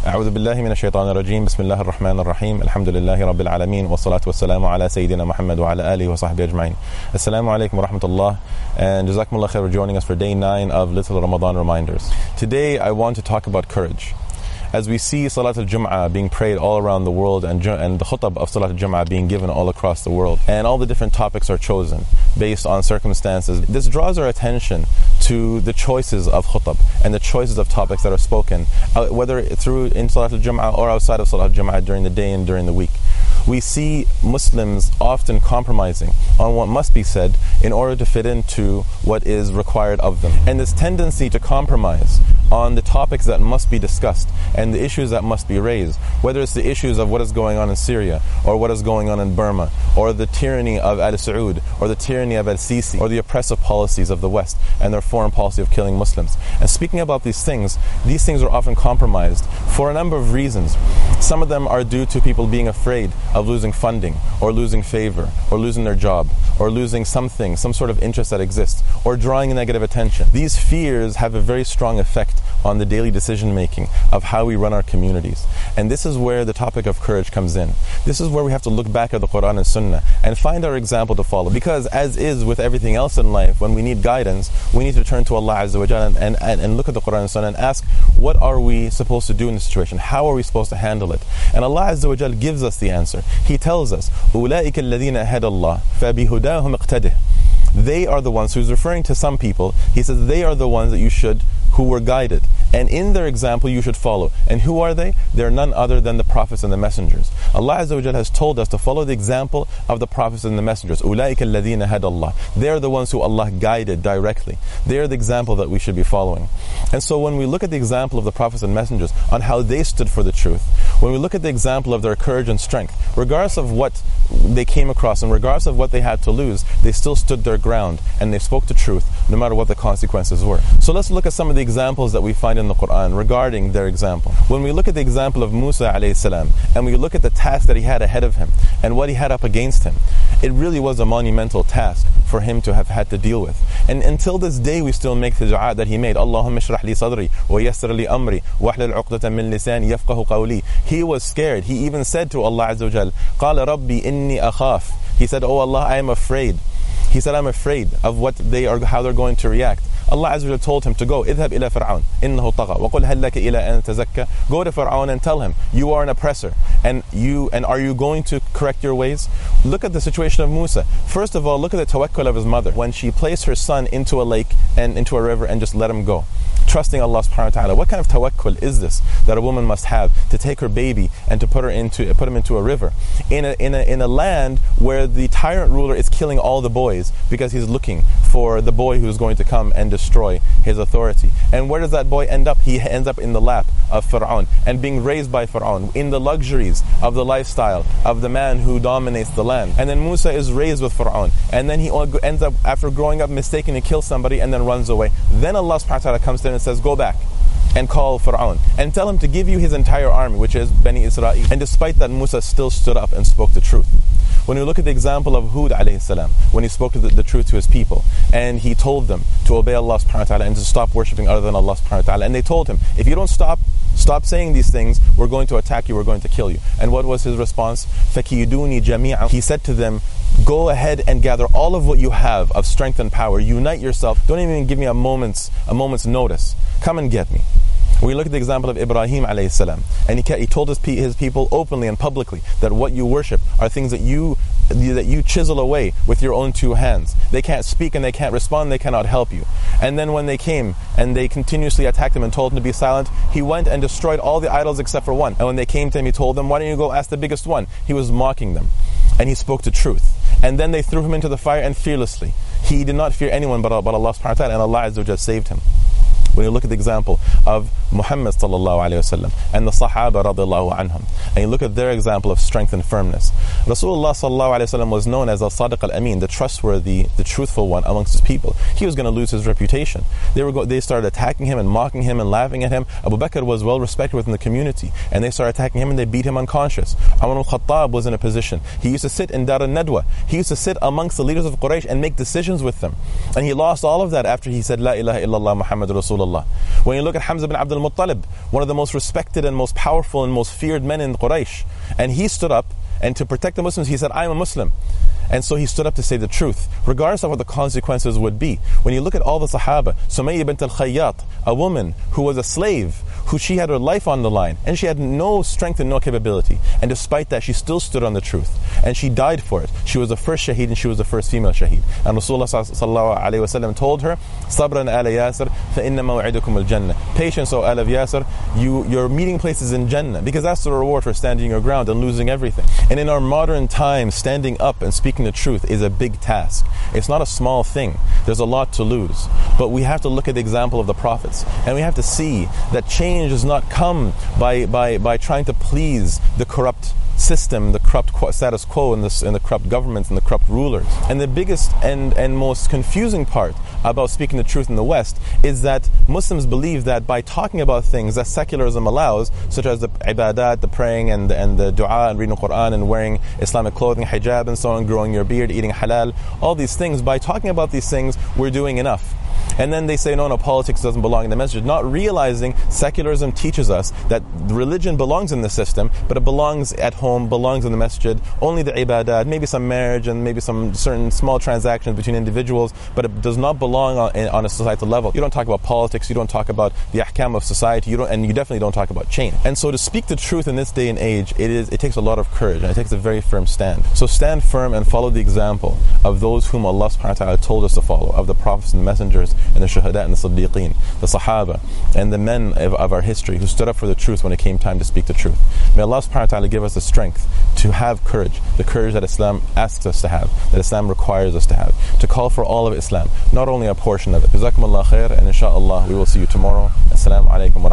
أعوذ بالله من الشيطان الرجيم بسم الله الرحمن الرحيم الحمد لله رب العالمين والصلاة والسلام على سيدنا محمد وعلى آله وصحبه أجمعين. Assalamu alaikum wa rahmatullah, and Jazakumullah khair for joining us for day 9 of Little Ramadan Reminders. Today I want to talk about courage. As we see Salat al-Jum'ah being prayed all around the world and the khutab of Salat al-Jum'ah being given all across the world, and all the different topics are chosen based on circumstances, this draws our attention to the choices of khutab and the choices of topics that are spoken, whether through in Salat al-Jum'ah or outside of Salat al-Jum'ah during the day and during the week. We see Muslims often compromising on what must be said in order to fit into what is required of them. And this tendency to compromise on the topics that must be discussed and the issues that must be raised, whether it's the issues of what is going on in Syria or what is going on in Burma, or the tyranny of Al Saud, or the tyranny of Al Sisi, or the oppressive policies of the West and their foreign policy of killing Muslims. And speaking about these things are often compromised for a number of reasons. Some of them are due to people being afraid of losing funding, or losing favor, or losing their job, or losing something, some sort of interest that exists, or drawing negative attention. These fears have a very strong effect on the daily decision making of how we run our communities. And this is where the topic of courage comes in. This is where we have to look back at the Quran and Sunnah and find our example to follow. Because as is with everything else in life, when we need guidance, we need to turn to Allah Azza wa Jalla and look at the Quran and Sunnah and ask, what are we supposed to do in this situation? How are we supposed to handle it? And Allah Azza wa Jalla gives us the answer. He tells us, أُولَٰئِكَ الَّذِينَ هَدَى اللَّهِ فَبِهُدَاهُمْ اقْتَدِهْ. They are the ones, who's referring to some people, he says they are the ones that who were guided, and in their example you should follow. And who are they? They're none other than the prophets and the messengers. Allah Azza wa Jalla has told us to follow the example of the prophets and the messengers. أُولَٰئِكَ الَّذِينَ هَدَى اللَّهِ. They're the ones who Allah guided directly. They're the example that we should be following. And so when we look at the example of the prophets and messengers on how they stood for the truth, when we look at the example of their courage and strength, regardless of what they came across and regardless of what they had to lose, they still stood their ground and they spoke the truth no matter what the consequences were. So let's look at some of the examples that we find in the Quran regarding their example. When we look at the example of Musa alayhi salam, and we look at the task that he had ahead of him and what he had up against him, it really was a monumental task for him to have had to deal with. And until this day we still make the dua that he made, Allahumma shrah li sadri wa yassir li amri wahlul 'uqdatan min lisani yafqahu qawli. He was scared. He even said to Allah Azza wa Jal, Qala Rabbi inni akhaf. He said, Oh Allah, I am afraid. He said, I'm afraid of how they're going to react. Allah Azza wa Jalla told him to go, اذهب إلى فرعون إنه طغى وقل هل لك إلى أن تزكى. Go to Fir'aun and tell him, you are an oppressor, and are you going to correct your ways? Look at the situation of Musa. First of all, look at the tawakkul of his mother when she placed her son into a lake and into a river and just let him go, trusting Allah subhanahu wa ta'ala. What kind of tawakkul is this that a woman must have to take her baby and to put him into a river in a land where the tyrant ruler is killing all the boys because he's looking for the boy who's going to come and destroy his authority? And where does that boy end up? He ends up in the lap of Fir'aun and being raised by Fir'aun in the luxuries of the lifestyle of the man who dominates the land. And then Musa is raised with Fir'aun, and then he ends up, after growing up, mistakenly kills somebody and then runs away. Then Allah subhanahu wa ta'ala comes to him and says, go back and call Fir'aun and tell him to give you his entire army, which is Bani Israel. And despite that, Musa still stood up and spoke the truth. When we look at the example of Hud alayhi salam, when he spoke the truth to his people, and he told them to obey Allah subhanahu wa ta'ala and to stop worshipping other than Allah subhanahu wa ta'ala, and they told him, if you don't stop saying these things, we're going to attack you, we're going to kill you. And what was his response? فَكِيدُونِي جَمِيعًا. He said to them, go ahead and gather all of what you have of strength and power, unite yourself, don't even give me a moment's notice, come and get me. We look at the example of Ibrahim alayhi salam, and he told his people openly and publicly that what you worship are things that you chisel away with your own two hands. They can't speak and they can't respond, they cannot help you. And then when they came and they continuously attacked him and told him to be silent, he went and destroyed all the idols except for one. And when they came to him, he told them, why don't you go ask the biggest one? He was mocking them, and he spoke the truth. And then they threw him into the fire, and fearlessly, he did not fear anyone but Allah subhanahu wa ta'ala, and Allah Azza wa Jalla saved him. When you look at the example of Muhammad sallallahu alayhi wasallam and the Sahaba radiallahu anhum, and you look at their example of strength and firmness, Rasulullah sallallahu alayhi wasallam was known as al-Sadiq al-Amin, the trustworthy, the truthful one amongst his people. He was going to lose his reputation. They started attacking him and mocking him and laughing at him. Abu Bakr was well respected within the community, and they started attacking him and they beat him unconscious. Umar al-Khattab was in a position. He used to sit in Dar al-Nadwa. He used to sit amongst the leaders of Quraysh and make decisions with them. And he lost all of that after he said, La ilaha illallah Muhammad Rasulullah Rasulullah. When you look at Hamza bin Abdul Muttalib, one of the most respected and most powerful and most feared men in Quraysh, and he stood up, and to protect the Muslims, he said, I am a Muslim. And so he stood up to say the truth, regardless of what the consequences would be. When you look at all the Sahaba, Sumayya bint al-Khayyat, a woman who was a slave, who she had her life on the line, and she had no strength and no capability. And despite that, she still stood on the truth. And she died for it. She was the first shaheed, and she was the first female shaheed. And Rasulullah sallallahu alayhi wa sallam told her, Sabran ala Yasir, fa inna maw'idukum al-Jannah. Patience, O al of Yasir, your meeting place is in Jannah, because that's the reward for standing your ground and losing everything. And in our modern times, standing up and speaking the truth is a big task. It's not a small thing. There's a lot to lose. But we have to look at the example of the prophets, and we have to see that change does not come by trying to please the corrupt system, the corrupt status quo, and the corrupt governments and the corrupt rulers. And the biggest and most confusing part about speaking the truth in the West is that Muslims believe that by talking about things that secularism allows, such as the ibadat, the praying and the dua and reading the Quran and wearing Islamic clothing, hijab and so on, growing your beard, eating halal, all these things, by talking about these things, we're doing enough. And then they say, no, politics doesn't belong in the masjid, not realizing secularism teaches us that religion belongs in the system, but it belongs at home, belongs in the masjid, only the ibadat, maybe some marriage and maybe some certain small transactions between individuals, but it does not belong on a societal level. You don't talk about politics, you don't talk about the ahkam of society, and you definitely don't talk about change. And so to speak the truth in this day and age, it takes a lot of courage, and it takes a very firm stand. So stand firm and follow the example of those whom Allah subhanahu wa ta'ala told us to follow, of the prophets and the messengers, and the shuhada and the siddiqeen, the sahaba, and the men of our history who stood up for the truth when it came time to speak the truth. May Allah subhanahu wa ta'ala give us the strength to have courage, the courage that Islam asks us to have, that Islam requires us to have, to call for all of Islam, not only a portion of it. Jazakumullah khair, and inshallah we will see you tomorrow. Assalamu alaikum wa